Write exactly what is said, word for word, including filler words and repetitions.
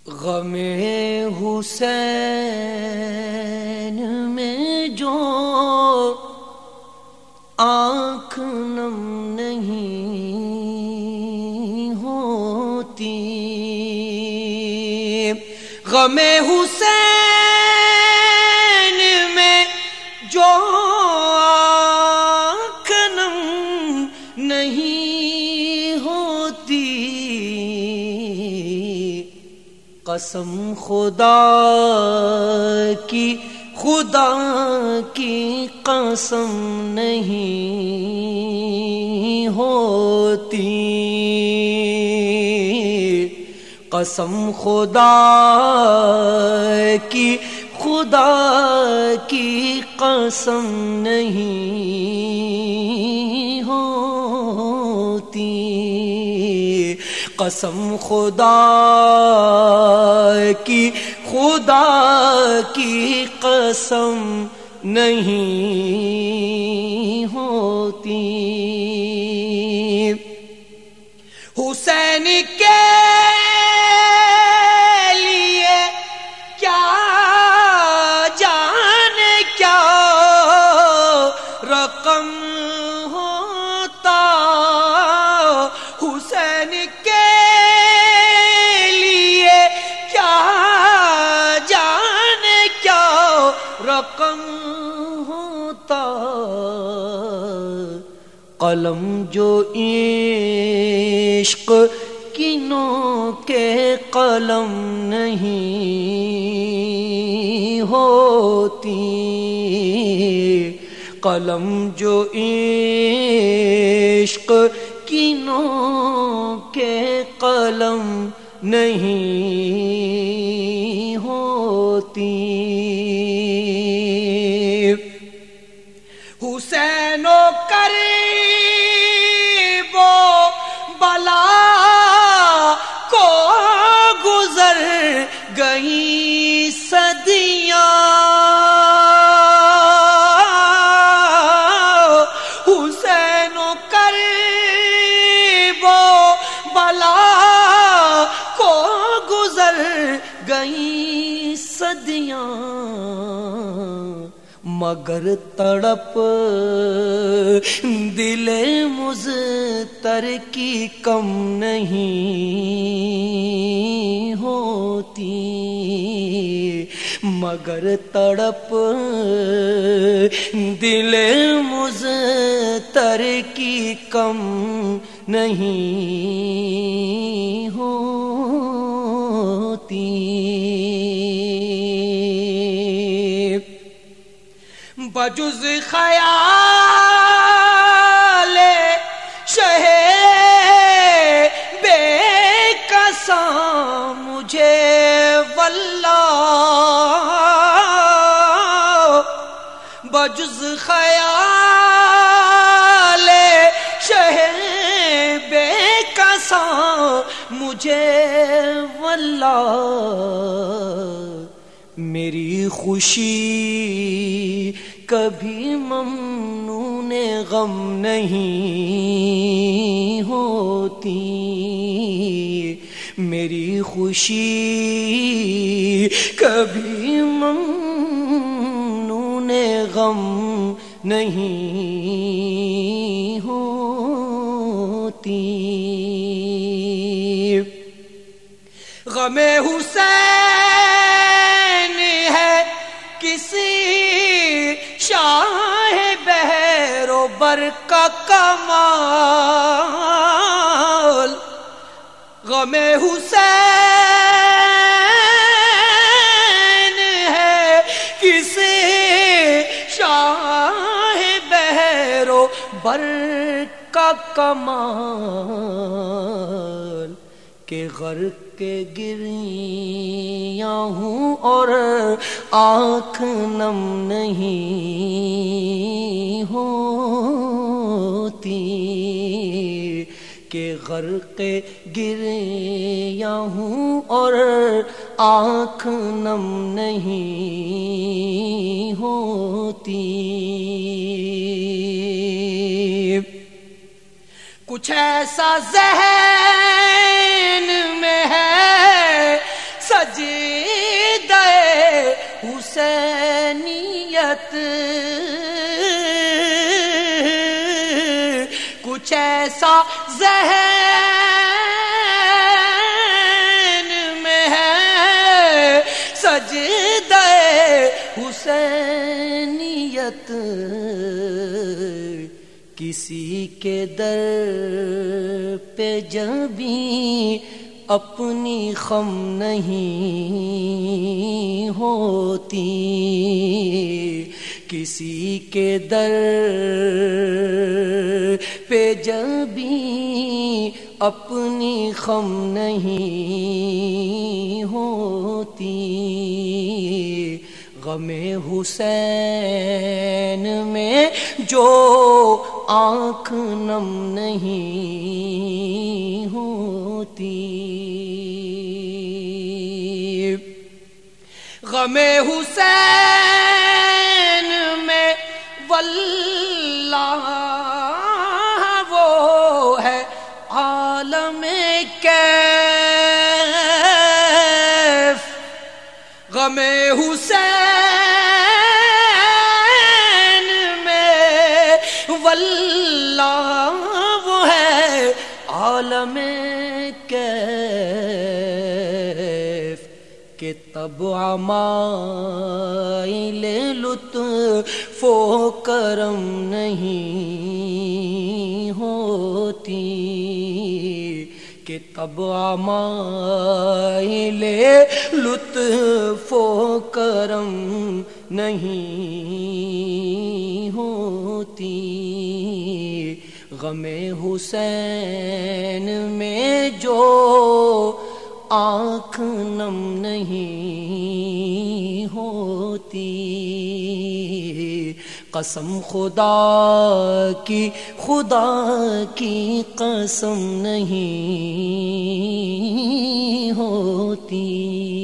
غم حسین میں جو آنکھ نم نہیں ہوتی، غم حسین میں جو آنکھ نم نہیں ہوتی، قسم خدا کی خدا کی قسم نہیں ہوتی، قسم خدا کی خدا کی قسم نہیں ہوتی، قسم خدا کی خدا کی قسم نہیں ہوتی۔ حسین کے لیے کیا جانے کیا رقم ہوتا، حسین کے لیے کیا جانے کیا رقم ہوتا، قلم جو عشق کی نو کے قلم نہیں ہوتی، قلم جو عشق کی نو کے قلم نہیں ہوتی۔ حسین و قریب و بلا کو گزر گئی صدیاں، حسین و قریب و بلا کو گزر گئی صدیاں، مگر تڑپ دل مضطر کی کم نہیں ہوتی، مگر تڑپ دل مضطر کی کم نہیں ہوتی۔ بجز خیال شہ بے کساں مجھے واللہ، بجز خیال شہ بے کساں مجھے واللہ، میری خوشی کبھی ممنون غم نہیں ہوتی، میری خوشی کبھی ممنون غم نہیں ہوتی۔ غم حسین ہے کسی شاہ بحر و بر کا کمال، غم حسین ہے کسی شاہ بحر و بر کا کمال، کہ غرق کے گریاں ہوں اور آنکھ نم نہیں ہوتی، کہ غرق گریاں ہوں اور آنکھ نم نہیں ہوتی۔ کچھ ایسا ذہن میں ہے سجدہ حسینیت کچھ ایسا ذہن میں ہے، سجدہ حسینیت کسی کے در پہ جبھی اپنی خم نہیں ہوتی، کسی کے در پہ جبھی اپنی خم نہیں ہوتی، غم حسین میں جو آنکھ نم نہیں ہوتی، غم حسین میں واللہ وہ ہے عالم کیف، غم حسین میں واللہ وہ ہے عالم کیف، کہ طبع مائل لطف و کرم نہیں ہوتی، کہ طبع مائل لطف و کرم نہیں ہوتی، غم حسین میں جو آنکھ نم نہیں ہوتی، قسم خدا کی خدا کی قسم نہیں ہوتی۔